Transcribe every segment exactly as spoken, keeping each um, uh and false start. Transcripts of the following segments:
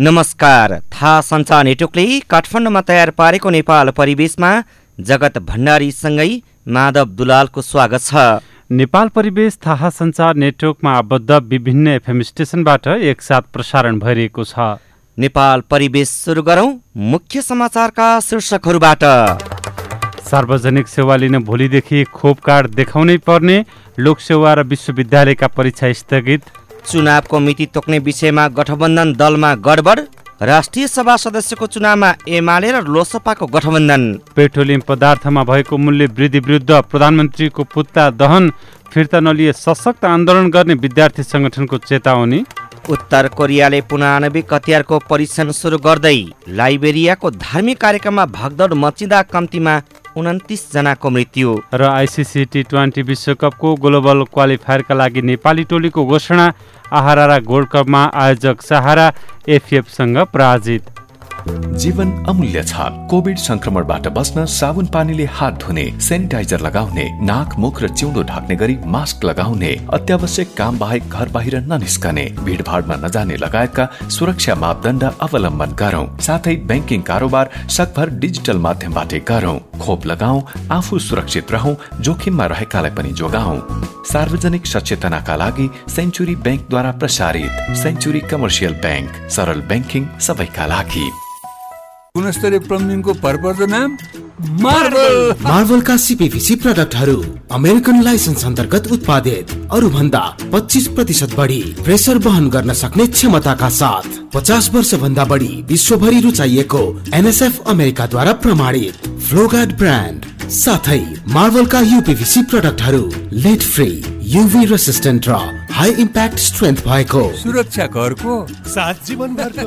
नमस्कार। थाहा सञ्चार नेटवर्कले काठमाडौँमा तयार पारेको नेपाल परिवेशमा जगत भण्डारीसँगै माधव दुलालको स्वागत छ। नेपाल परिवेश थाहा सञ्चार नेटवर्कमा आबद्ध विभिन्न एफएम स्टेशनबाट एकसाथ प्रसारण भइरहेको छ। नेपाल परिवेश सुरु गरौँ मुख्य समाचारका शीर्षकहरूबाट। सार्वजनिक सेवा लिन भोलिदेखि खोप कार्ड देखाउनै पर्ने, लोकसेवा र विश्वविद्यालयका परीक्षा स्थगित। चुनावको मिति तोक्ने विषयमा गठबन्धन दलमा गडबड, राष्ट्रिय सभा सदस्यको चुनावमा एमाले र लोसपाको गठबन्धन। पेट्रोलियम पदार्थमा भएको मूल्य वृद्धि विरुद्ध प्रधानमन्त्रीको पुतला दहन, फिर्ता नलिए सशक्त आन्दोलन गर्ने विद्यार्थी संगठनको चेतावनी। उत्तर कोरियाले पुनः आणविक हतियारको परीक्षण सुरु गर्दै लाइबेरियाको धार्मिक कार्यक्रममा भगदड मचिँदा कम्तीमा उन्तिस जनाको मृत्यु। र आइसिसी टी ट्वेन्टी विश्वकपको ग्लोबल क्वालिफायरका लागि नेपाली टोलीको घोषणा। आहारा गोल्ड कपमा आयोजक सहारा एफएफसँग पराजित। जीवन अमूल्य छ। कोभिड संक्रमणबाट बस्न साबुन पानीले हात धुने, सेनिटाइजर लगाउने, नाक मुख र जिउँदो ढाक्ने गरी मास्क लगाउने, अत्यावश्यक काम बाहेक घर बाहिर ननिस्कने, भिडभाडमा नजाने लगायतका सुरक्षा मापदण्ड अवलम्बन गरौं। साथै बैंकिङ कारोबार सकभर डिजिटल माध्यमबाटै गरौं। खोप लगाऊ, आफू सुरक्षित रहौं, जोखिममा रहेकालाई पनि जोगाऊ। सार्वजनिक सचेतनाका लागि सेन्चुरी बैंकद्वारा प्रसारित। सेन्चुरी कमर्सियल बैंक, सरल बैंकिङ सबैका लागि। गुणस्तरीय प्लम्बिङको भरपर्दो नाम मार्बल। मार्बलका सीपीभीसी प्रोडक्टहरू अमेरिकन लाइसेन्स अन्तर्गत उत्पादित, अरू भन्दा पच्चीस प्रतिशत बढी प्रेसर वहन गर्न सक्ने क्षमताका साथ पचास वर्ष भन्दा बढी विश्वभरि रुचाइएको एनएसएफ अमेरिकाद्वारा प्रमाणित फ्लोगार्ड ब्रान्ड। साथै मार्बलका यूपीभीसी प्रोडक्टहरू लेड फ्री, यूभी रेसिस्टेन्ट र हाई इम्प्याक्ट स्ट्रेन्थ भएको, सुरक्षा घरको साथ जीवनभरको।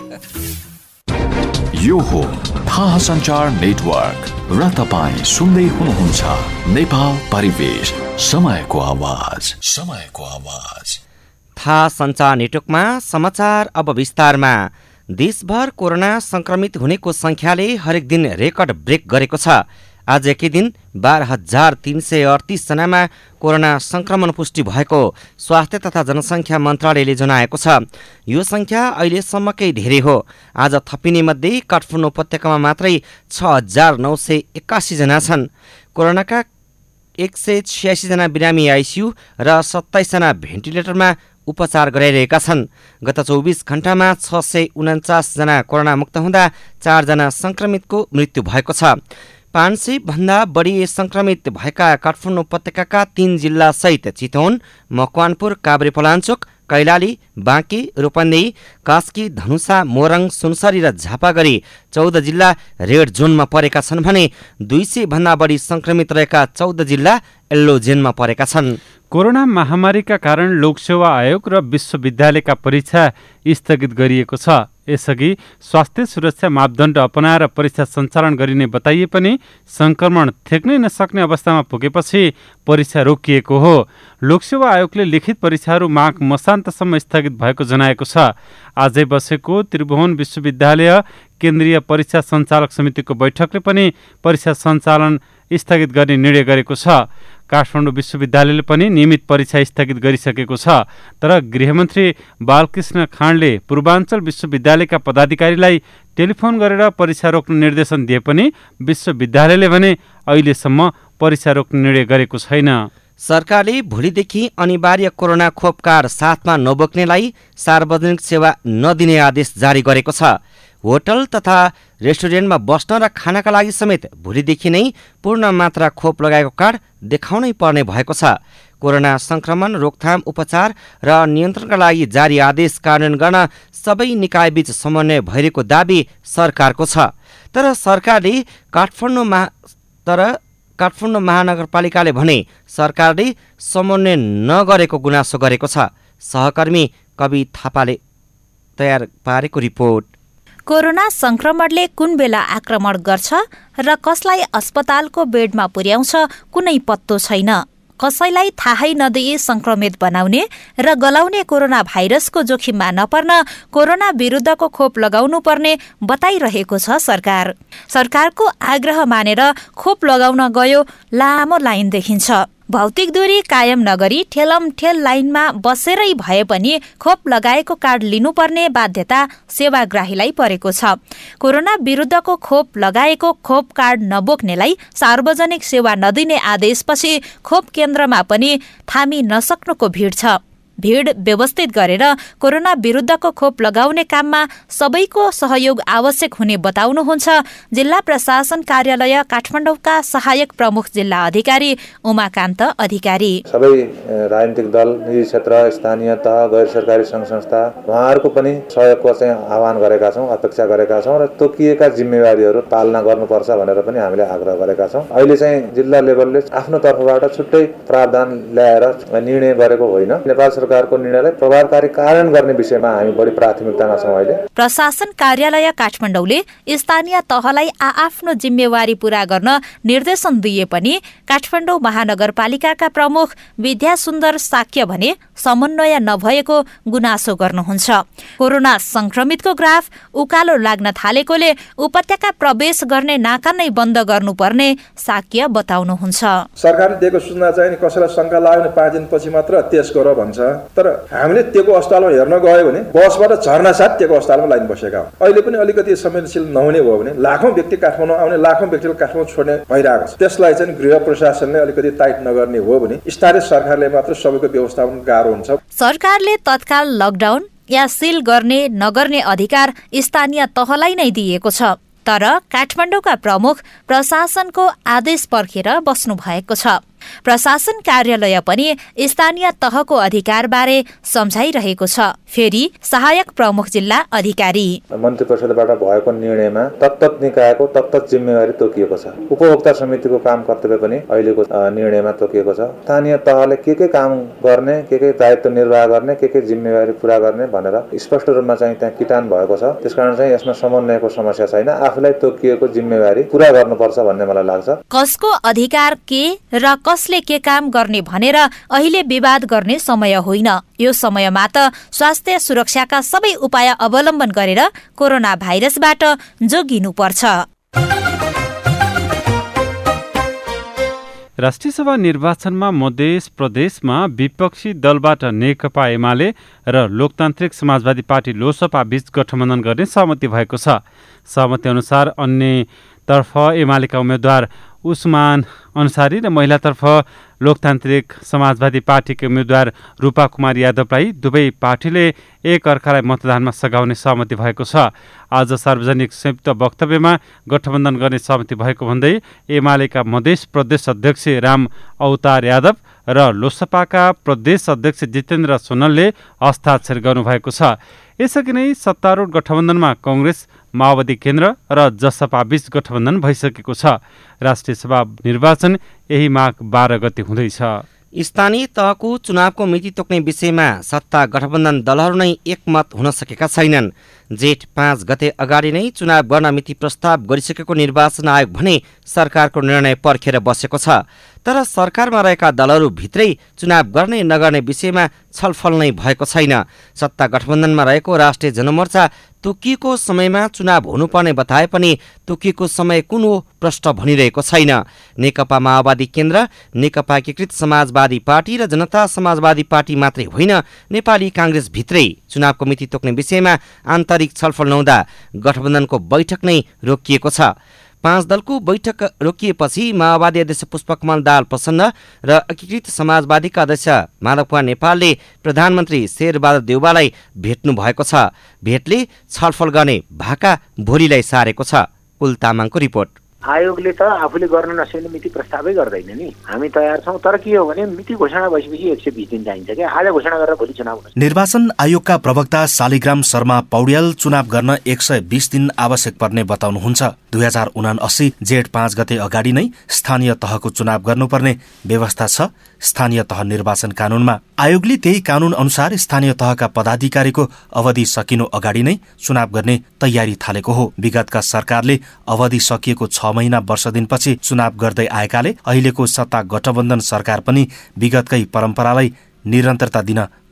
यो हो थाहा सञ्चार नेटवर्क र तपाईँ सुन्दै हुनुहुन्छ नेपाल परिवेश, समयको आवाज, समयको आवाज। थाहा सञ्चार नेटवर्कमा समाचार अब विस्तारमा। देशभर कोरोना संक्रमित हुनेको संख्याले हरेक दिन रेकर्ड ब्रेक गरेको छ। आज एकै दिन बाह्र हजार तीन सय अडतिस जनामा कोरोना संक्रमण पुष्टि भएको स्वास्थ्य तथा जनसङ्ख्या मन्त्रालयले जनाएको छ। यो संख्या अहिलेसम्मकै धेरै हो। आज थपिने मध्ये काठमाडौँ उपत्यकामा मात्रै छ हजार नौ सय एक्कासी जना छन्। कोरोनाका एक सय छ्यासी जना बिरामी आइसियू र सत्ताइस जना भेन्टिलेटरमा उपचार गराइरहेका छन्। गत चौबिस घण्टामा छ सय उन्चास जना कोरोना मुक्त हुँदा चारजना संक्रमितको मृत्यु भएको छ। पाँच सय भन्दा बढी संक्रमित भएका काठमाडौँ उपत्यकाका तीन जिल्ला सहित चितवन, मकवानपुर, काभ्रेपलाञ्चोक, कैलाली, बाँकी, रूपन्देही, कास्की, धनुषा, मोरङ, सुनसरी र झापागढी चौध जिल्ला रेड जोनमा परेका छन् भने दुई सय भन्दा बढी संक्रमित रहेका चौध जिल्ला येल्लो जोनमा परेका छन्। कोरोना महामारीका कारण लोकसेवा आयोग र विश्वविद्यालयका परीक्षा स्थगित गरिएको छ। यसअघि स्वास्थ्य सुरक्षा मापदण्ड अपनाएर परीक्षा सञ्चालन गरिने बताइए पनि संक्रमण थेक्नै नसक्ने अवस्थामा पुगेपछि परीक्षा रोकिएको हो। लोकसेवा आयोगले लिखित परीक्षाहरू माघ मसान्तसम्म स्थगित भएको जनाएको छ। आजै बसेको त्रिभुवन विश्वविद्यालय केन्द्रीय परीक्षा सञ्चालक समितिको बैठकले पनि परीक्षा सञ्चालन स्थगित गर्ने निर्णय गरेको छ। काठमाडौँ विश्वविद्यालयले पनि नियमित परीक्षा स्थगित गरिसकेको छ। तर गृहमन्त्री बालकृष्ण खाँडले पूर्वाञ्चल विश्वविद्यालयका पदाधिकारीलाई टेलिफोन गरेर परीक्षा रोक्न निर्देशन दिए पनि विश्वविद्यालयले भने अहिलेसम्म परीक्षा रोक्ने निर्णय गरेको छैन। सरकारले भोलिदेखि अनिवार्य कोरोना खोप कार्ड साथमा नबोक्नेलाई सार्वजनिक सेवा नदिने आदेश जारी गरेको छ। होटल तथा रेस्टुरेन्टमा बस्न र खानाका लागि समेत भोलिदेखि नै पूर्ण मात्रा खोप लगाएको कार्ड देखाउनै पर्ने भएको छ। कोरोना संक्रमण रोकथाम, उपचार र नियन्त्रणका लागि जारी आदेश कार्यान्वयन गर्न सबै निकायबीच समन्वय भइरहेको दाबी सरकारको छ। तर सरकारले काठमाडौँ महा तर काठमाडौँ महानगरपालिकाले भने सरकारले समन्वय नगरेको गुनासो गरेको छ। सहकर्मी कवि थापाले तयार पारेको रिपोर्ट। कोरोना संक्रमणले कुन बेला आक्रमण गर्छ र कसलाई अस्पतालको बेडमा पुर्याउँछ कुनै पत्तो छैन। कसैलाई थाहै नदिई संक्रमित बनाउने र गलाउने कोरोना भाइरसको जोखिममा नपर्न कोरोना विरुद्धको खोप लगाउनु पर्ने बताइरहेको छ सरकार। सरकारको आग्रह मानेर खोप लगाउन गयो लामो लाइन देखिन्छ। भौतिक दूरी कायम नगरी ठेलमठेल लाइनमा बसेरै भए पनि खोप लगाएको कार्ड लिनुपर्ने बाध्यता सेवाग्राहीलाई परेको छ। कोरोना विरुद्धको खोप लगाएको खोप कार्ड नबोक्नेलाई सार्वजनिक सेवा नदिने आदेशपछि खोप केन्द्रमा पनि थामी नसक्नुको भीड छ। भीड व्यवस्थित गरेर कोरोना विरुद्धको खोप लगाउने काममा सबैको सहयोग आवश्यक हुने बताउनुहुन्छ जिल्ला प्रशासन कार्यालय काठमाडौँका सहायक प्रमुख जिल्ला अधिकारी उमाकान्त अधिकारी। सबै राजनीतिक दल, निजी क्षेत्र, स्थानीय तह, गैर सरकारी सङ्घ संस्था उहाँहरूको पनि सहयोगको चाहिँ आह्वान गरेका छौँ, अपेक्षा गरेका छौँ र तोकिएका जिम्मेवारीहरू पालना गर्नुपर्छ भनेर पनि हामीले आग्रह गरेका छौँ। अहिले चाहिँ जिल्ला लेभलले आफ्नो तर्फबाट छुट्टै प्रावधान ल्याएर निर्णय गरेको होइन। नेपाल सरकारको निर्णयलाई प्रभावकारी कार्यान्वयन गर्ने विषयमा हामी बढी प्राथमिकतामा छौँ। अहिले प्रशासन कार्यालय काठमाडौँले स्थानीय तहलाई आआफ्नो जिम्मेवारी पूरा गर्न निर्देशन दिए पनि काठमाडौँ महानगरपालिकाका प्रमुख विद्या सुन्दर साक्य भने समन्वय नभएको गुनासो गर्नुहुन्छ। कोरोना संक्रमितको ग्राफ उकालो लाग्न थालेकोले उपत्यका प्रवेश गर्ने नाका नै बन्द गर्नुपर्ने साक्य बताउनुहुन्छ। सरकारले दिएको सूचना चाहिँ कसैलाई शंका लाग्यो भने पाँच दिनपछि मात्र टेस्ट गर भन्छ, तर हामीले त्यो अस्पतालमा हेर्न गयो भने बसबाट झर्ना साथ त्यो अस्पतालमा लाइन बसेका हो। अहिले पनि अलिकति संवेदनशील नहुने भयो भने लाखौं व्यक्ति काठमाडौँ आउने, लाखौं व्यक्तिले काठमाडौँ छोड्ने भइरहेको छ। त्यसलाई चाहिँ गृह प्रशासनले अलिकति टाइट नगर्ने हो भने स्थानीय सरकारले मात्र सबैको व्यवस्थापन गाह्रो हुन्छ। सरकारले तत्काल लकडाउन या सिल गर्ने नगर्ने अधिकार स्थानीय तहलाई नै दिएको छ, तर काठमाडौँका प्रमुख प्रशासनको आदेश पर्खेर बस्नु भएको छ। प्रशासन कार्यालय पनि स्थानीय तहको अधिकारबारे सम्झाइरहेको छ। फेरि सहायक प्रमुख जिल्ला अधिकारी मन्त्री परिषदबाट भएको निर्णयमा तत्तत निकायको तत्तत जिम्मेवारी तोकिएको छ। उपभोक्ता समितिको काम कर्तव्य पनि अहिलेको निर्णयमा तोकिएको छ। स्थानीय तहले के के काम गर्ने, के के दायित्व निर्वाह गर्ने, के के जिम्मेवारी पूरा गर्ने भनेर स्पष्ट रूपमा चाहिँ त्यहाँ किटान भएको छ। त्यसकारण चाहिँ यसमा समन्वयको समस्या छैन। आफूलाई तोकिएको जिम्मेवारी पूरा गर्नुपर्छ भन्ने मलाई लाग्छ। कसको अधिकार के र कसले के काम गर्ने भनेर अहिले विवाद गर्ने समय होइन। यो समयमा त स्वास्थ्य सुरक्षाका सबै उपाय अवलम्बन गरेर कोरोना भाइरसबाट जोगिनुपर्छ। राष्ट्रिय सभा निर्वाचनमा मध्य प्रदेशमा विपक्षी दलबाट नेकपा एमाले र लोकतान्त्रिक समाजवादी पार्टी लोसपा बीच गठबन्धन गर्ने सहमति भएको छ। सहमति अनुसार अन्यतर्फ एमालेका उम्मेद्वार उस्मान अन्सारी र महिलातर्फ लोकतान्त्रिक समाजवादी पार्टीका उम्मेद्वार रूपा कुमार यादवलाई दुवै पार्टीले एक अर्कालाई मतदानमा सघाउने सहमति भएको छ। आज सार्वजनिक संयुक्त वक्तव्यमा गठबन्धन गर्ने सहमति भएको भन्दै एमालेका मध्य प्रदेश अध्यक्ष राम अवतार यादव र लोसपाका प्रदेश अध्यक्ष जितेन्द्र सोनलले हस्ताक्षर गर्नुभएको छ। यसअघि नै सत्तारूढ गठबन्धनमा कांग्रेस, माओवादी केन्द्र र जसपा बीच गठबन्धन भइसकेको छ। राष्ट्रिय सभा निर्वाचन यही माघ बाह्र गते हुँदैछ। स्थानीय तहको चुनावको मिति तोक्ने विषयमा सत्ता गठबन्धन दलहरू नै एकमत हुन सकेका छैनन्। जेठ पाँच गते अगाडि नै चुनाव गर्न मिति प्रस्ताव गरिसकेको निर्वाचन आयोग भने सरकारको निर्णय पर्खेर बसेको छ। तर सरकारमा रहेका दलहरू भित्रै चुनाव गर्ने नगर्ने विषयमा छलफल नै भएको छैन। सत्ता गठबन्धनमा रहेको राष्ट्रिय जनमोर्चा तोकिएको समयमा चुनाव हुनुपर्ने बताए पनि तोकिएको समय कुन हो प्रश्न भनिरहेको छैन। नेकपा माओवादी केन्द्र, नेकपा एकीकृत समाजवादी पार्टी र जनता समाजवादी पार्टी मात्रै होइन, नेपाली कांग्रेस भित्रै चुनावको मिति तोक्ने विषयमा आन्तरिक छलफल नहुँदा गठबन्धनको बैठक नै रोकिएको छ। पाँच दलको बैठक रोकिएपछि माओवादी अध्यक्ष पुष्पकमल दाहाल प्रचण्ड र एकीकृत समाजवादीका अध्यक्ष माधव नेपालले प्रधानमन्त्री शेरबहादुर देउवालाई भेट्नु भएको छ। भेटले छलफल गर्ने भाका भोलिलाई सारेको छ। कुल तामाङको रिपोर्ट। आयोगले त आफूले गर्न नसक्ने मिति प्रस्तावै गर्दैन नि। हामी तयार छौँ, तर के हो भने मिति घोषणा भएपछि एक सय बिस दिन चाहिन्छ क्या। आज घोषणा गरेर भोलि चुनाव हुन्छ। निर्वाचन आयोगका प्रवक्ता शालिग्राम शर्मा पौड्याल चुनाव गर्न एक सय बिस दिन आवश्यक पर्ने बताउनुहुन्छ। दुई हजार उनासी जेठ पाँच गते अगाडि नै स्थानीय तहको चुनाव गर्नुपर्ने व्यवस्था छ स्थानीय तह निर्वाचन कानूनमा। आयोगले त्यही कानून अनुसार स्थानीय तहका पदाधिकारीको अवधि सकिनु अगाडि नै चुनाव गर्ने तयारी थालेको हो। विगतका सरकारले अवधि सकिएको छ महिना वर्ष दिनपछि चुनाव गर्दै आएकाले अहिलेको सत्ता गठबन्धन सरकार पनि विगतकै परम्परालाई निरन्तरता दिन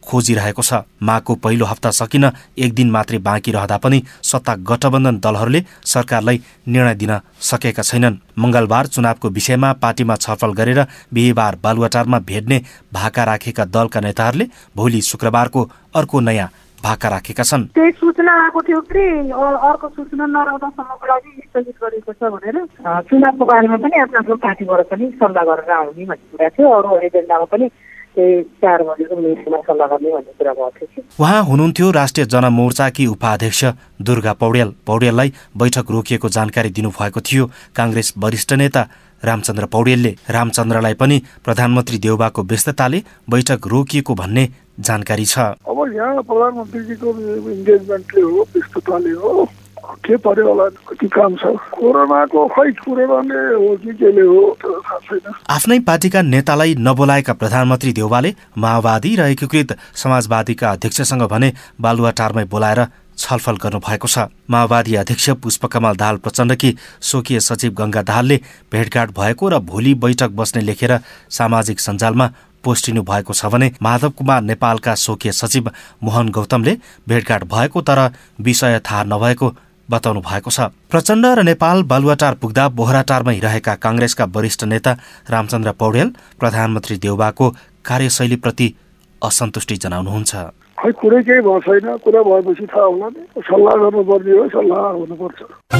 खोजिरहेको छ। माघको पहिलो हप्ता सकिन एक दिन मात्रै बाँकी रहँदा पनि सत्ता गठबन्धन दलहरूले सरकारलाई निर्णय दिन सकेका छैनन्। मंगलबार चुनावको विषयमा पार्टीमा छलफल गरेर बिहिबार बालुवाटारमा भेट्ने भाका राखेका दलका नेताहरूले भोलि शुक्रबारको अर्को नयाँ भाका राखेका छन्। त्यही सूचना आएको थियो कि अर्को सूचना नआउँदासम्मको लागि स्थगित गरिएको छ भनेर चुनावको बारेमा पनि आफ्नो आफ्नो पार्टीबाट पनि सल्लाह गरेर आउने भन्ने कुरा थियो। अरू एजेन्डामा पनि त्यही चार बजेको मिटिङमा सल्लाह गर्ने भन्ने कुरा भएको थियो। उहाँ हुनुहुन्थ्यो राष्ट्रिय जनमोर्चाकी उपाध्यक्ष दुर्गा पौड्याल। पौड्याललाई बैठक रोकिएको जानकारी दिनुभएको थियो काङ्ग्रेस वरिष्ठ नेता रामचन्द्र पौड्यालले। रामचन्द्रलाई पनि प्रधानमन्त्री देउबाको व्यस्तताले बैठक रोकिएको भन्ने जानकारी छ। अब यहाँ प्रधानमन्त्रीजीको इन्गेजमेन्टले हो, व्यस्तताले हो, के पर्यो होला, कति काम छ, कोरोनाको खै कोरोनाले हो कि केले हो थाहा छैन। आफ्नै पार्टीका नेतालाई नबोलाएका प्रधानमन्त्री देउबाले माओवादी र एकीकृत समाजवादीका अध्यक्षसँग भने बालुवाटारमै बोलाएर छलफल गर्नुभएको छ। माओवादी अध्यक्ष पुष्पकमल दाहाल प्रचण्डकी स्वकीय सचिव गंगा दाहालले भेटघाट भएको र भोलि बैठक बस्ने लेखेर सामाजिक सञ्जालमा पोस्टिनु भएको छ भने माधव कुमार नेपालका स्वकीय सचिव मोहन गौतमले भेटघाट भएको तर विषय थाहा नभएको बताउनु भएको छ। प्रचण्ड र नेपाल बालुवाटार पुग्दा बोहराटारमै रहेका काङ्ग्रेसका वरिष्ठ नेता रामचन्द्र पौड्याल प्रधानमन्त्री देउबाको कार्यशैलीप्रति असन्तुष्टि जनाउनुहुन्छ। खै कुरै केही भएको छैन, कुरा भएपछि थाहा होला नि, सल्लाह गर्नुपर्ने हो, सल्लाह हुनुपर्छ।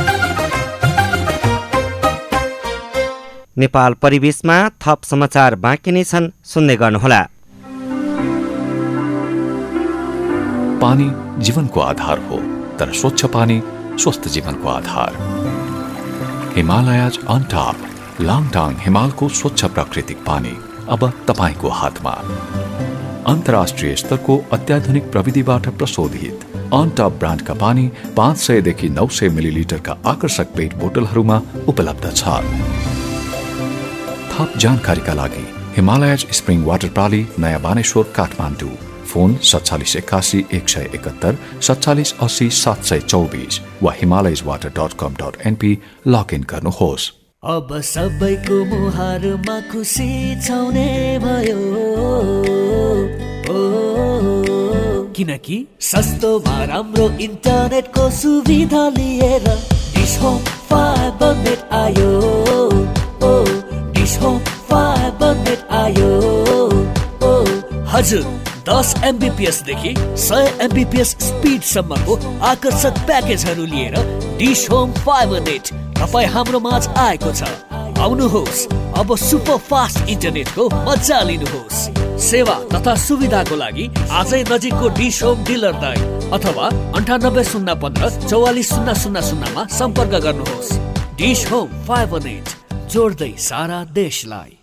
नेपाल परिवेशमा थप समाचार बाँकी नै छन्, सुन्दै गर्नुहोला। पानी जीवनको आधार हो, तर स्वच्छ पानी स्वस्थ जीवनको आधार। हिमालयज अन टप लाङटाङ हिमालको स्वच्छ प्राकृतिक पानी अब तपाईको हातमा। अन्तर्राष्ट्रिय स्तरको अत्याधुनिक प्रविधिबाट प्रशोधित अन टप ब्रान्डका पानी पाँच सयदेखि नौ सय मिलिलिटरका आकर्षक पेट बोतलहरूमा उपलब्ध छ। थप जानकारीका लागि हिमालयज स्प्रिङ वाटर प्रणाली नयाँ बानेश्वर काठमाडौँ। फोन सत्तालिस एकासी एक सय एकहत्तर सत्तालिस अस्सी सात सय चौबिस वा Himalayas water dot com dot NP login गर्नुहोस्। अब सबैको मुहारमा खुसी छाउने भयो, किनकि सस्तोमा राम्रो इन्टरनेटको सुविधा लिएर डिश होम फाइबर नेट आयो। डिश होम फाइबर नेट आयो। हजुर, दस एमबीपीएस देखि सय एमबीपीएस स्पिड सम्मको आकर्षक प्याकेजहरू लिएर डिश होम फाइबर नेट तपाईँ हाम्रो माझ आएको छ। आउनुहोस्, अब सुपर फास्ट इन्टरनेटको मजा लिनुहोस्। सेवा तथा सुविधाको लागि आजै नजिकको डिश होम डिलर दाइ अथवा अन्ठानब्बे शून्य पन्ध्र चौवालिस शून्य शून्य शून्यमा सम्पर्क गर्नुहोस्। डिश होम फाइबर नेट, जोड्दै सारा देशलाई।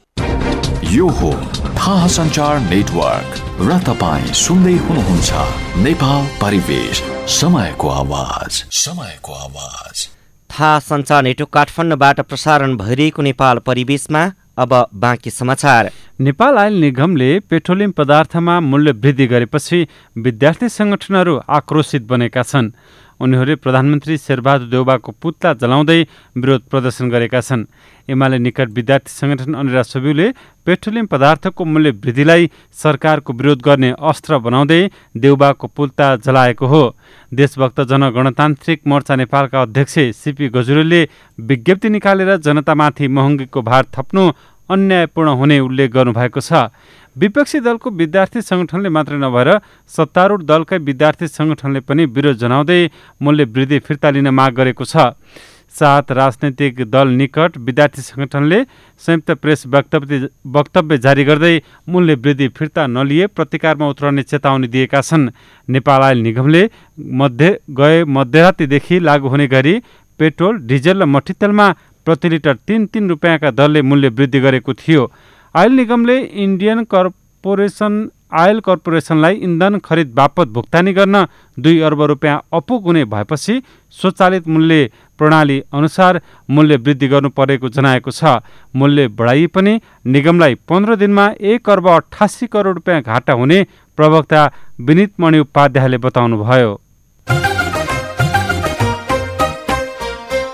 यो हो थाहा सञ्चार नेटवर्क र तपाईँ सुन्दै हुनुहुन्छ नेपाल परिवेश, समयको आवाज, समयको आवाज। थाहा सञ्चार नेटवर्क काठमाडौँबाट प्रसारण भइरहेको नेपाल परिवेशमा अब बाँकी समाचार। नेपाल आयल निगमले पेट्रोलियम पदार्थमा मूल्य वृद्धि गरेपछि विद्यार्थी संगठनहरू आक्रोशित बनेका छन्। उनीहरूले प्रधानमन्त्री शेरबहादुर देउबाको पुतला जलाउँदै विरोध प्रदर्शन गरेका छन्। एमाले निकट विद्यार्थी संगठन अनिरा सोब्यूले पेट्रोलियम पदार्थको मूल्य वृद्धिलाई सरकारको विरोध गर्ने अस्त्र बनाउँदै देउबाको पुतला जलाएको हो। देशभक्त जनगणतान्त्रिक मोर्चा नेपालका अध्यक्ष सीपी गजुरेलले विज्ञप्ति निकालेर जनतामाथि महँगीको भार थप्नु अन्यायपूर्ण हुने उल्लेख गर्नुभएको छ। विपक्षी दलको विद्यार्थी संगठनले मात्रै नभएर सत्तारूढ दलकै विद्यार्थी संगठनले पनि विरोध जनाउँदै मूल्य वृद्धि फिर्ता लिन माग गरेको छ। सात राजनैतिक दल निकट विद्यार्थी संगठनले संयुक्त प्रेस वक्तव्य वक्तव्य जारी गर्दै मूल्य वृद्धि फिर्ता नलिए प्रतिकारमा उत्रने चेतावनी दिएका छन्। नेपाल आयल निगमले मध्य गए मध्यरातीदेखि लागू हुने गरी पेट्रोल, डिजेल र मट्टीतेलमा प्रति लिटर तीन तीन रुपियाँका दरले मूल्य वृद्धि गरेको थियो। आयल निगमले इन्डियन कर्पोरेसन आयल कर्पोरेसनलाई इन्धन खरिद बापत भुक्तानी गर्न दुई अर्ब रुपियाँ अपुग हुने भएपछि स्वचालित मूल्य प्रणाली अनुसार मूल्य वृद्धि गर्नु परेको जनाएको छ। मूल्य बढाइए पनि निगमलाई पन्ध्र दिनमा एक अर्ब अठासी करोड रुपियाँ घाटा हुने प्रवक्ता विनित मणि उपाध्यायले बताउनुभयो।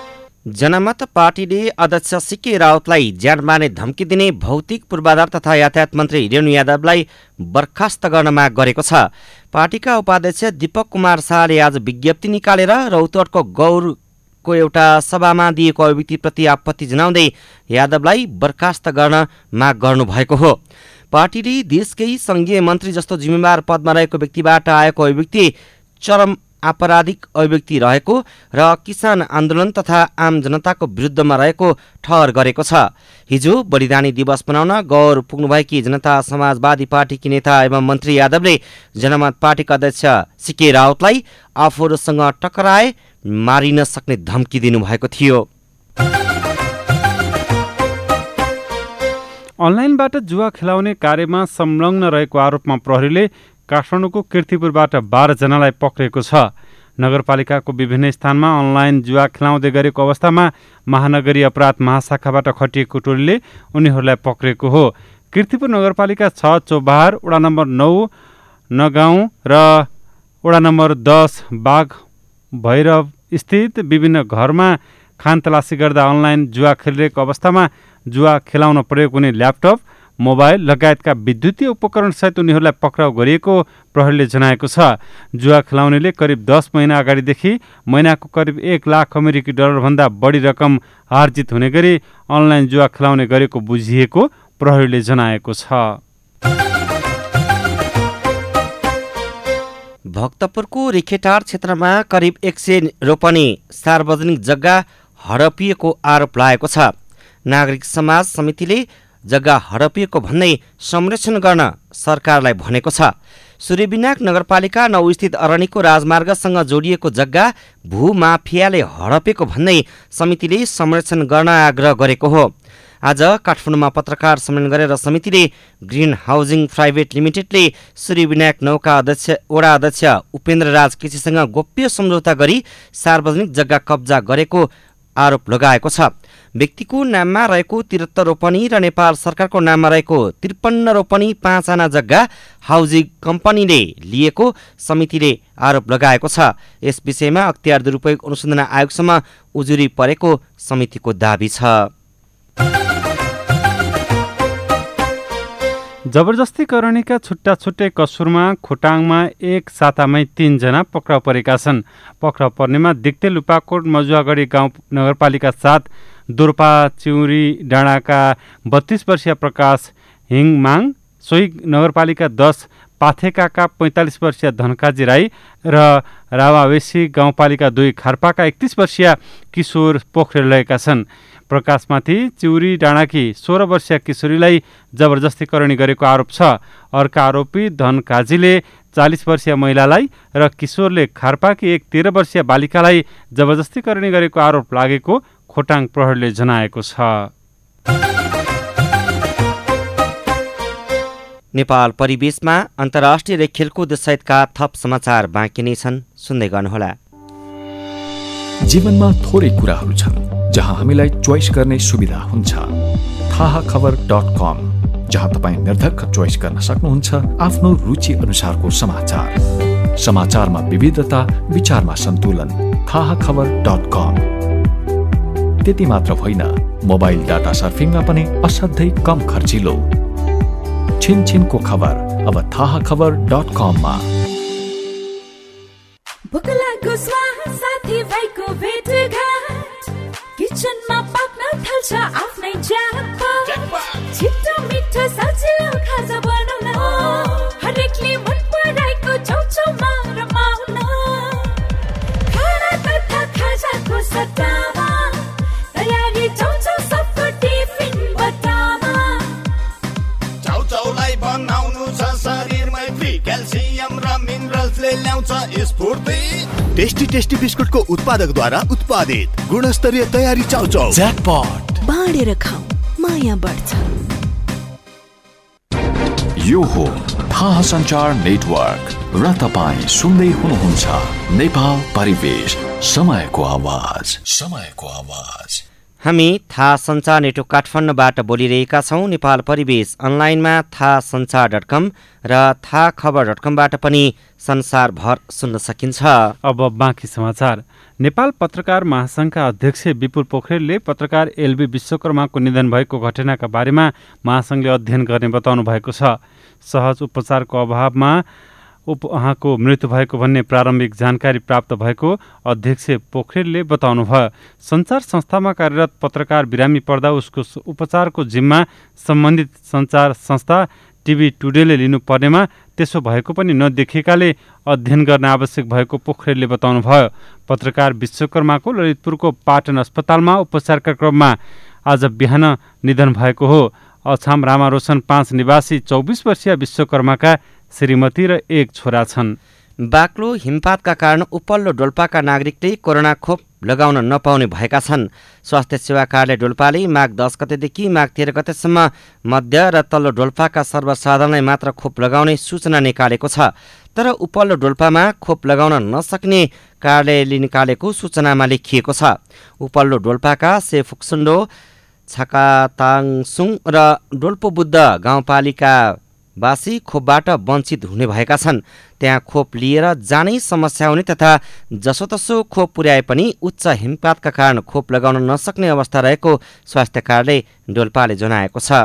जनमत पार्टीले अध्यक्ष सीके राउतलाई ज्यान मार्ने धम्की दिने भौतिक पूर्वाधार तथा यातायात मन्त्री रेणु यादवलाई बर्खास्त गर्न माग गरेको छ। पार्टीका उपाध्यक्ष दीपक कुमार शाहले आज विज्ञप्ति निकालेर रौतहटको गौरको एउटा सभामा दिएको अभिव्यक्तिप्रति आपत्ति जनाउँदै यादवलाई बर्खास्त गर्न माग गर्नुभएको हो। पार्टीले देशकै संघीय मन्त्री जस्तो जिम्मेवार पदमा रहेको व्यक्तिबाट आएको अभिव्यक्ति चरम आपराधिक अभिव्यक्ति रहेको र किसान आन्दोलन तथा आम जनताको विरुद्धमा रहेको ठहर गरेको छ। हिजो बलिदानी दिवस मनाउन गौर पुग्नुभएकी जनता समाजवादी पार्टीकी नेता एवं मन्त्री यादवले जनमत पार्टीका अध्यक्ष सीके राउतलाई आफूहरूसँग टकराए मारिन सक्ने धम्की दिनुभएको थियो। अनलाइनबाट जुवा खेलाउने कार्यमा संलग्न रहेको आरोपमा प्रहरीले काठमाडौँको कीर्तिपुरबाट बाह्र जनालाई पक्रेको छ। नगरपालिकाको विभिन्न स्थानमा अनलाइन जुवा खेलाउँदै गरेको अवस्थामा महानगरीय अपराध महाशाखाबाट खटिएको टोलीले उनीहरूलाई पक्रेको हो। कीर्तिपुर नगरपालिका छ चौबार, वडा नम्बर नौ नगाउँ र वडा नम्बर दस बाघ भैरव स्थित विभिन्न घरमा खानतलासी गर्दा अनलाइन जुवा खेलिरहेको अवस्थामा जुवा खेलाउन प्रयोग हुने ल्यापटप, मोबाइल लगायतका विद्युतीय उपकरण सहित उनीहरूलाई पक्राउ गरिएको प्रहरीले जनाएको छ। जुवा खेलाउनेले करिब दस महिना अगाडिदेखि महिनाको करिब एक लाख अमेरिकी डलरभन्दा बढी रकम आर्जित हुने गरी अनलाइन जुवा खेलाउने गरेको बुझिएको प्रहरीले जनाएको छ। भक्तपुरको रिखेटार क्षेत्रमा करिब एक सय रोपनी सार्वजनिक जग्गा हडपिएको आरोप लागेको छ। नागरिक समाज समितिले जग्गा हडपिएको भन्दै संरक्षण गर्न सरकारलाई भनेको छ। सूर्यविनायक नगरपालिका नौ स्थित अरनिको राजमार्गसँग जोडिएको जग्गा भूमाफियाले हडपेको भन्दै समितिले संरक्षण गर्न आग्रह गरेको हो। आज काठमाडौँमा पत्रकार सम्मेलन गरेर समितिले ग्रिन हाउसिङ प्राइभेट लिमिटेडले सूर्यविनायक नौका अध्यक्ष वडा अध्यक्ष उपेन्द्र राज केसीसँग गोप्य सम्झौता गरी सार्वजनिक जग्गा कब्जा गरेको आरोप लगाएको छ। व्यक्तिको नाममा रहेको त्रिहत्तर रोपनी र नेपाल सरकारको नाममा रहेको त्रिपन्न रोपनी पाँचजना जग्गा हाउजिङ कम्पनीले लिएको समितिले आरोप लगाएको छ। यस विषयमा अख्तियार दुरुपयोग अनुसन्धान आयोगसम्म उजुरी परेको समितिको दाबी छ। जबरजस्ती करणीका छुट्टा छुट्टै कसुरमा खोटाङमा एक सातामै तीनजना पक्राउ परेका छन्। पक्राउ पर्नेमा दिक्तेल उपाकोट मजुवागढी गाउँ नगरपालिका सात दोर्पा चिउरी डाँडाका बत्तीस वर्षीय प्रकाश हिङमाङ, सोही नगरपालिका दस पाथेकाका पैँतालिस वर्षीय धनकाजी राई र रावावेशी गाउँपालिका दुई खार्पाका एकतिस वर्षीय किशोर पोखरेल रहेका छन्। प्रकाशमाथि चिउरी डाँडाकी सोह्र वर्षीय किशोरीलाई जबरजस्ती करणी गरेको आरोप छ। अर्का आरोपी धनकाजीले चालिस वर्षीय महिलालाई र किशोरले खार्पाकी एक तेह्र वर्षीय बालिकालाई जबरजस्ती करणी गरेको आरोप लागेको खोटाङ प्रहरीले जनाएको छ। नेपाल परिवेशमा अन्तर्राष्ट्रिय खेलकुद सहितका थप समाचार बाँकी नै छन्, सुन्दै गर्नुहोला। जीवनमा थोरै कुराहरू छन् जहाँ हामीलाई चोइस गर्ने सुविधा हुन्छ। थाहा खबर डट कम, जहाँ तपाईँ निर्धक्क चोइस गर्न सक्नुहुन्छ आफ्नो रुचि अनुसारको समाचार। समाचारमा विविधता, विचारमा सन्तुलन। थाहा खबर डट कम। त्यति मात्र होइन, मोबाइल डाटा सर्फिङमा पनि असाध्यै कम खर्चिलो। छिनछिनको खबर अब थाहा खबर डट कममा। साथी भाइको भेटघाट, किचनमा पाक्न थाल्छ आफ्नै ज्याकपट। छिटो मिठो सजिलो खाजा बनाउन, हरेकले मन पराएको चौचौमा रमाउन। खाना तथा खाजाको सट्टामा तयारी चौचौ सबको टिफिन बट्टामा। चौचौलाई बनाउनु छ शरीरमै फ्री क्याल्सियम र मिनरल्सले ल्याउँछ स्फूर्ति। टेस्टी टेस्टी बिस्कुटको उत्पादकद्वारा उत्पादित गुणस्तरीय तयारी चाउचाउ। ज्याकपट, बाँडेर खाऊ, माया बढ्छ। यो हो थाहा सञ्चार नेटवर्क र तपाईँ सुन्दै हुनुहुन्छ नेपाल परिवेश, समयको आवाज। समयको आवाज। हामी थाहा सञ्चार नेटवर्क काठमाडौँबाट बोलिरहेका छौँ। नेपाल परिवेश अनलाइनमा थाहा सञ्चार डट कम र थाहा खबर डट कमबाट पनि संसारभर सुन्न सकिन्छ। अब बाँकी समाचार। नेपाल पत्रकार महासङ्घका अध्यक्ष विपुल पोखरेलले पत्रकार एलबी विश्वकर्माको निधन भएको घटनाका बारेमा महासङ्घले अध्ययन गर्ने बताउनु भएको छ। सहज उपचारको अभावमा उप उहाँको मृत्यु भएको भन्ने प्रारम्भिक जानकारी प्राप्त भएको अध्यक्ष पोखरेलले बताउनुभयो। सञ्चार संस्थामा कार्यरत पत्रकार बिरामी पर्दा उसको उपचारको जिम्मा सम्बन्धित सञ्चार संस्था टिभी टुडेले लिनुपर्नेमा त्यसो भएको पनि नदेखिएकाले अध्ययन गर्न आवश्यक भएको पोखरेलले बताउनुभयो। पत्रकार विश्वकर्माको ललितपुरको पाटन अस्पतालमा उपचारका क्रममा आज बिहान निधन भएको हो। अछाम रामारोशन पाँच निवासी चौबिस वर्षीय विश्वकर्माका श्रीमती र एक छोरा छन्। बाक्लो हिमपातका कारण उपल्लो डोल्पाका नागरिकले कोरोना खोप लगाउन नपाउने भएका छन्। स्वास्थ्य सेवा कार्यालय डोल्पाले माघ दस गतेदेखि माघ तेह्र गतेसम्म मध्य र तल्लो डोल्पाका सर्वसाधारणलाई मात्र खोप लगाउने सूचना निकालेको छ। तर उपल्लो डोल्पामा खोप लगाउन नसक्ने कार्यालयले निकालेको सूचनामा लेखिएको छ। उपल्लो डोल्पाका सेफुक्सुन्डो, छकाताङसुङ र डोल्पो बुद्ध गाउँपालिका वासी खोपबाट वञ्चित हुने भएका छन्। त्यहाँ खोप लिएर जानै समस्या हुने तथा जसोतसो खोप पुर्याए पनि उच्च हिमपातका कारण खोप लगाउन नसक्ने अवस्था रहेको स्वास्थ्य कार्यालय डोल्पाले जनाएको छ।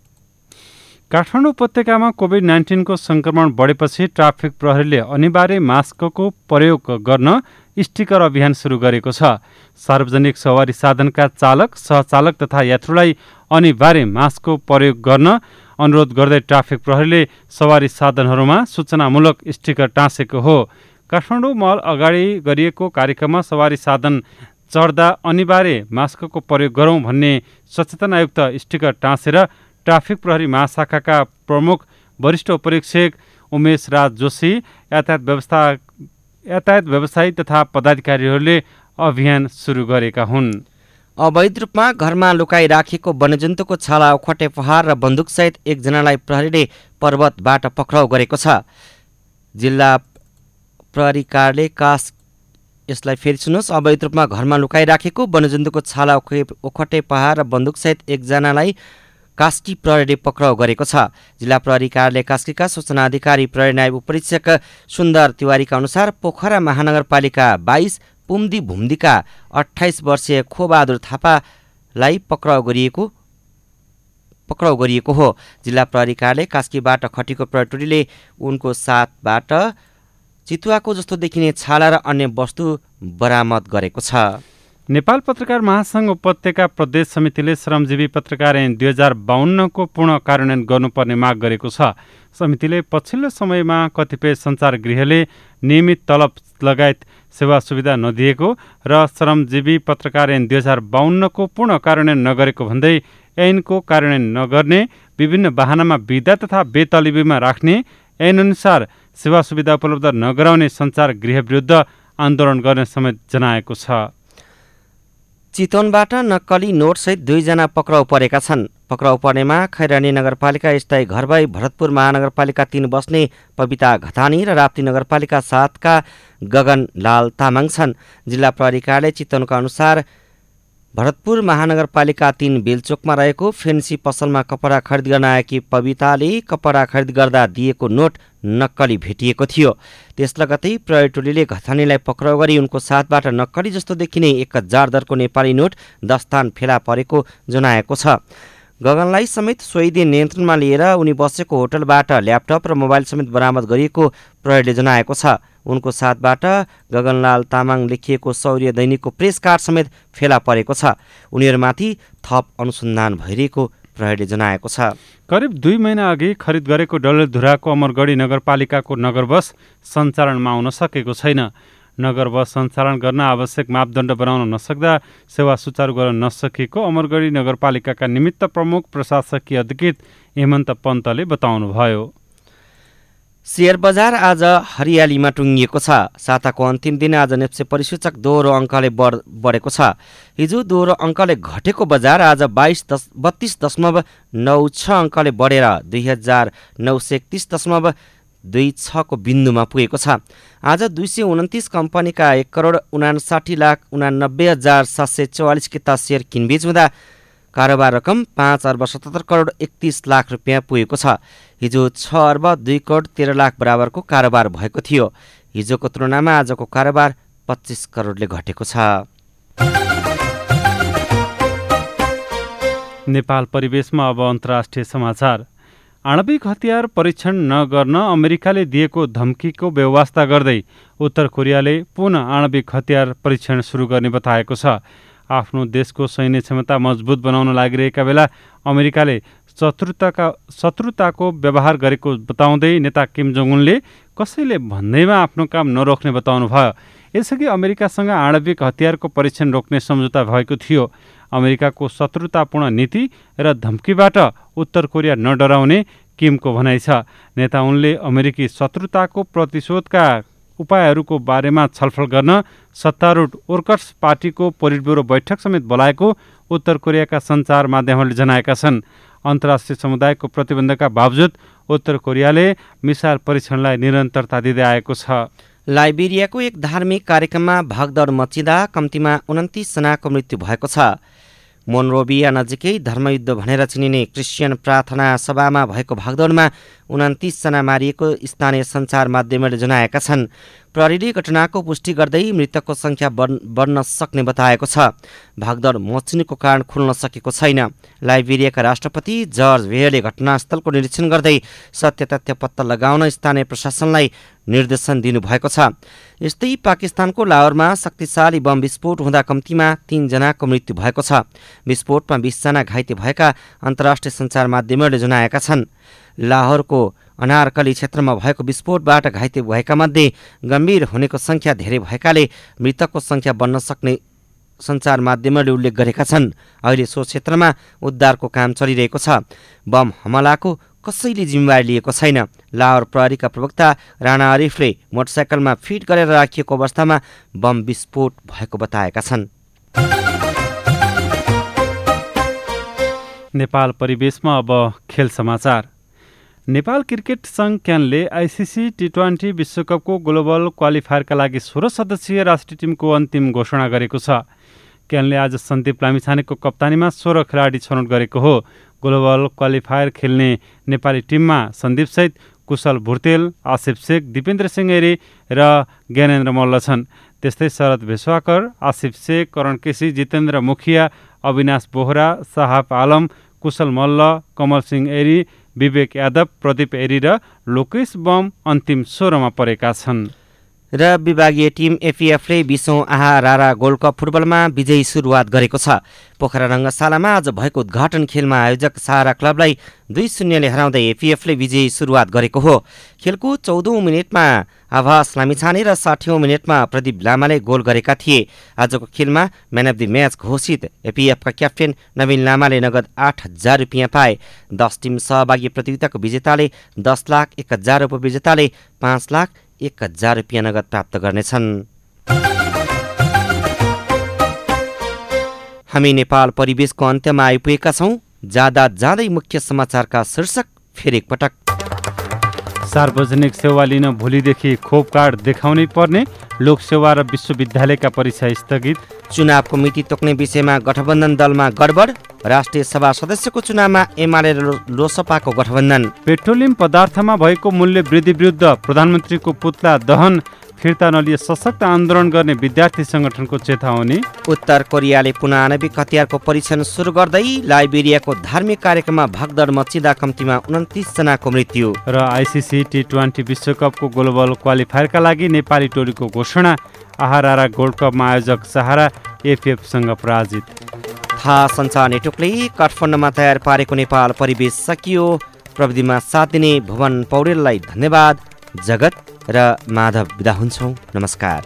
काठमाडौँ उपत्यकामा कोभिड नाइन्टिनको संक्रमण बढेपछि ट्राफिक प्रहरीले अनिवार्य मास्कको प्रयोग गर्न स्टिकर अभियान सुरु गरेको छ। सार्वजनिक सवारी साधनका चालक, सहचालक तथा यात्रुलाई अनिवार्य मास्कको प्रयोग गर्न अनुरोध गर्दै ट्राफिक प्रहरीले सवारी साधनहरूमा सूचनामूलक स्टिकर टाँसेको हो। काठमाडौँ महल अगाडि गरिएको कार्यक्रममा सवारी साधन चढ्दा अनिवार्य मास्कको प्रयोग गरौँ भन्ने सचेतना आयुक्त स्टिकर टाँसेर ट्राफिक प्रहरी महाशाखाका प्रमुख वरिष्ठ उपरीक्षक उमेश राज जोशी, यातायात व्यवस्था यातायात व्यवसायी तथा पदाधिकारीहरूले अभियान सुरु गरेका हुन्। अवैध रूपमा घरमा लुकाई राखेको वन्यजन्तुको छाला, ओखटे, पहाड र बन्दुकसहित एकजनालाई प्रहरीले पर्वतबाट पक्राउ गरेको छ। जिल्ला प्रहरी कार्यालय कास यसलाई फेरि सुन्नुहोस्। अवैध रूपमा घरमा लुकाई राखेको वन्यजन्तुको छाला, ओखटे, पहाड र बन्दुकसहित एकजनालाई कास्की प्रहरीले पक्राउ गरेको छ। जिल्ला प्रहरी कार्यालय कास्कीका सूचना अधिकारी प्रहरी नायब उपरीक्षक सुन्दर तिवारीका अनुसार पोखरा महानगरपालिका बाइस पुम्दी भुम्दीका अठाइस वर्षीय खोबहादुर थापालाई पक्राउ गरिएको पक्राउ गरिएको हो। जिल्ला प्रहरी कार्यालय कास्कीबाट खटेको प्रहरी टोलीले उनको साथबाट चितुवाको जस्तो देखिने छाला र अन्य वस्तु बरामद गरेको छ। नेपाल पत्रकार महासङ्घ उपत्यका प्रदेश समितिले श्रमजीवी पत्रकार ऐन दुई हजार बाहन्नको पूर्ण कार्यान्वयन गर्नुपर्ने माग गरेको छ। समितिले पछिल्लो समयमा कतिपय सञ्चारगृहले नियमित तलब लगायत सेवा सुविधा नदिएको र श्रमजीवी पत्रकार ऐन दुई हजार बाहन्नको पूर्ण कार्यान्वयन नगरेको भन्दै ऐनको कार्यान्वयन नगर्ने, विभिन्न वाहनामा बिदा तथा बेतलबीमा राख्ने, ऐनअनुसार सेवा सुविधा उपलब्ध नगराउने सञ्चारगृह विरुद्ध आन्दोलन गर्ने समेत जनाएको छ। चितवनबाट नक्कली नोटसहित दुईजना पक्राउ परेका छन्। पक्राउ पर्नेमा खैरानी नगरपालिका स्थायी घरबाई भरतपुर महानगरपालिका तीन बस्ने पविता घतानी र राप्ती नगरपालिका सातका गगन लाल तामाङ छन्। जिल्ला प्रहरी कार्यालय चितवनका अनुसार भरतपुर महानगरपालिका तीन बेलचोकमा रहेको फेन्सी पसलमा कपडा खरिद गर्न आएकी पविताले कपडा खरिद गर्दा दिएको नोट नक्कली भेटिएको थियो। त्यस लगतै प्रहरी टोलीले घतानीलाई पक्राउ गरी उनको साथबाट नक्कली जस्तो देखिने एक हजार दरको नेपाली नोट दस्तान फेला परेको जनाएको छ। गगनलाई समेत सोही दिन नियन्त्रणमा लिएर उनी बसेको होटलबाट ल्यापटप र मोबाइल समेत बरामद गरिएको प्रहरीले जनाएको छ। उनको साथबाट गगनलाल तामाङ लेखिएको शौर्य दैनिकको प्रेस कार्ड समेत फेला परेको छ। उनीहरूमाथि थप अनुसन्धान भइरहेको प्रहरीले जनाएको छ। करिब दुई महिना अघि खरिद गरेको डडेलधुराको अमरगढी नगरपालिकाको नगर बस सञ्चालनमा आउन सकेको छैन। नगर बस सञ्चालन गर्न आवश्यक मापदण्ड बनाउन नसक्दा सेवा सुचारू गर्न नसकेको अमरगढी नगरपालिकाका निमित्त प्रमुख प्रशासकीय अधिकृत हेमन्त पन्तले बताउनुभयो। शेयर बजार आज हरियालीमा टुङ्गिएको छ। साताको अन्तिम दिन आज नेप्से परिसूचक दोहोरो अङ्कले बढेको छ। हिजो दोहोरो अङ्कले घटेको बजार आज बाइस दस बत्तीस दशमलव नौ छ अङ्कले बढेर दुई हजार नौ सय एकतिस दशमलव दुई छको बिन्दुमा पुगेको छ। आज दुई सय उन्तिस कम्पनीका एक करोड उनासाठी लाख उनानब्बे हजार सात सय चौवालिस किता सेयर किनबेच हुँदा कारोबार रकम पाँच अर्ब सतहत्तर करोड एकतिस लाख रुपियाँ पुगेको छ। हिजो छ अर्ब दुई करोड तेह्र लाख बराबरको कारोबार भएको थियो। हिजोको तुलनामा आजको कारोबार पच्चिस करोडले घटेको छ। नेपाल परिवेशमा अब अन्तर्राष्ट्रिय समाचार। आणविक हतियार परीक्षण नगर्न अमेरिकाले दिएको धम्कीको बेवास्ता गर्दै उत्तर कोरियाले पुनः आणविक हतियार परीक्षण सुरु गर्ने बताएको छ। आफ्नो देशको सैन्य क्षमता मजबुत बनाउन लागिरहेका बेला अमेरिकाले शत्रुताका शत्रुताको व्यवहार गरेको बताउँदै नेता किम जोङ उनले कसैले भन्दैमा आफ्नो काम नरोक्ने बताउनु भयो। यसअघि अमेरिकासँग आणविक हतियारको परीक्षण रोक्ने सम्झौता भएको थियो। अमेरिकाको शत्रुतापूर्ण नीति र धम्कीबाट उत्तर कोरिया नडराउने किमको भनाइ छ। नेता उनले अमेरिकी शत्रुताको प्रतिशोधका उपायहरूको बारेमा छलफल गर्न सत्तारूढ वर्कर्स पार्टीको पोलिट ब्युरो बैठक समेत बोलाएको उत्तर कोरियाका सञ्चार माध्यमहरूले जनाएका छन्। अन्तर्राष्ट्रिय समुदायको प्रतिबन्धका बावजुद उत्तर कोरियाले मिसाइल परीक्षणलाई निरन्तरता दिँदै आएको छ। लाइबेरियाको एक धार्मिक कार्यक्रममा भागदौड मचिँदा कम्तीमा उन्तिस जनाको मृत्यु भएको छ। मोनरोभिया नजिकै धर्मयुद्ध भनेर चिनिने क्रिस्चियन प्रार्थना सभामा भएको भागदौडमा उन्तिस जना मारिएको स्थानीय सञ्चार माध्यमहरूले जनाएका छन्। प्रहरीले घटनाको पुष्टि गर्दै मृतकको सङ्ख्या बढ्न सक्ने बताएको छ। भागदौड मचिनुको कारण खुल्न सकेको छैन। लाइबेरियाका राष्ट्रपति जर्ज वेयरले घटनास्थलको निरीक्षण गर्दै सत्य तथ्य पत्ता लगाउन स्थानीय प्रशासनलाई निर्देशन दिनुभएको छ। यस्तै पाकिस्तानको लाहोरमा शक्तिशाली बम विस्फोट हुँदा कम्तीमा तीनजनाको मृत्यु भएको छ। विस्फोटमा बीसजना घाइते भएका अन्तर्राष्ट्रिय सञ्चार माध्यमहरूले जनाएका छन्। लाहोरको अनारकली क्षेत्रमा भएको विस्फोटबाट घाइते भएका मध्ये गम्भीर हुनेको सङ्ख्या धेरै भएकाले मृतकको सङ्ख्या बढ्न सक्ने सञ्चार माध्यमहरूले उल्लेख गरेका छन्। अहिले सो क्षेत्रमा उद्धारको काम चलिरहेको छ। बम हमलाको कसैले जिम्मेवारी लिएको छैन। लाहोर प्रहरीका प्रवक्ता राणा अरिफले मोटरसाइकलमा फिट गरेर राखिएको अवस्थामा बम विस्फोट भएको बताएका छन्। नेपाल परिवेशमा अब खेल समाचार। नेपाल क्रिकेट सङ्घ क्यानले आइसिसी टी ट्वेन्टी विश्वकपको ग्लोबल क्वालिफायरका लागि सोह्र सदस्यीय राष्ट्रिय टिमको अन्तिम घोषणा गरेको छ। क्यानले आज सन्दीप लामिछानेको कप्तानीमा सोह्र खेलाडी छनौट गरेको हो। ग्लोबल क्वालिफायर खेल्ने नेपाली टिममा सन्दीपसहित कुशल भुर्तेल, आसिफ शेख, दिपेन्द्र सिंह एरी र ज्ञानेन्द्र मल्ल छन्। त्यस्तै शरद भेसवाकर, आसिफ शेख, करण केसी, जितेन्द्र मुखिया, अविनाश बोहरा, साहब आलम, कुशल मल्ल, कमल सिंह एरी, विवेक यादव, प्रदीप एरी र लोकेश बम अन्तिम सोह्रमा परेका छन्। र विभागीय टिम एफिएफले बीसौँ आहा रारा गोल्ड कप फुटबलमा विजयी सुरुवात गरेको छ। पोखरा रङ्गशालामा आज भएको उद्घाटन खेलमा आयोजक सहारा क्लबलाई दुई शून्यले हराउँदै एफिएफले विजयी सुरुवात गरेको हो। खेलको चौधौँ मिनटमा आभास लामिछाने र साठीौँ मिनटमा प्रदीप लामाले गोल गरेका थिए। आजको खेलमा म्यान अफ द म्याच घोषित एपिएफका क्याप्टेन नवीन लामाले नगद आठ हजार रुपियाँ पाए। दस टिम सहभागी प्रतियोगिताको विजेताले दस लाख एक हजार उपविजेताले पाँच लाख एक हजार रुपियाँ नगद प्राप्त गर्नेछन्। हामी नेपाल परिवेशको अन्त्यमा आइपुगेका छौँ। जाँदा जाँदै मुख्य समाचारका शीर्षक फेरि एकपटक। सार्वजनिक सेवा लिन भोलिदेखि खोप कार्ड देखाउनै पर्ने, लोकसेवा र विश्वविद्यालयका परीक्षा स्थगित। चुनावको मिति तोक्ने विषयमा गठबन्धन दलमा गडबड, राष्ट्रिय सभा सदस्यको चुनावमा एमाले र लोसपाको गठबन्धन। पेट्रोलियम पदार्थमा भएको मूल्य वृद्धि विरुद्ध प्रधानमन्त्रीको पुतला दहन, फिर्ता नलिए सशक्त आन्दोलन गर्ने विद्यार्थी संगठनको चेतावनी। उत्तर कोरियाले पुनः आणविक हतियारको परीक्षण सुरु गर्दै लाइबेरियाको धार्मिक कार्यक्रममा भागदौड मचिँदा कम्तीमा उन्तिस जनाको मृत्यु। र आइसिसी टी ट्वेन्टी विश्वकपको ग्लोबल क्वालिफायरका लागि नेपाली टोलीको घोषणा। आहारारा गोल्ड कपमा आयोजक सहारा एफिएफसँग पराजित। थाहा सञ्चार नेटवर्कले काठमाडौँमा तयार पारेको नेपाल परिवेश सकियो। प्रविधिमा साथ दिने भुवन पौडेललाई धन्यवाद। जगत र माधव बिदा हुन्छौँ। नमस्कार।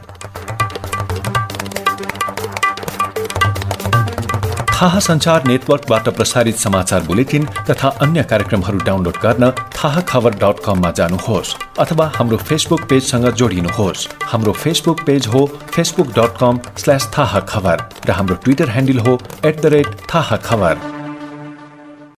थाहा सञ्चार नेटवर्कबाट प्रसारित समाचार बुलेटिन तथा अन्य कार्यक्रमहरू डाउनलोड गर्न थाहा खबर डट कममा जानुहोस् अथवा हाम्रो फेसबुक पेजसँग जोडिनुहोस्। हाम्रो फेसबुक पेज हो Facebook dot com slash Thaha Khabar र हाम्रो ट्विटर ह्यान्डल हो एट द रेट थाहा खबर।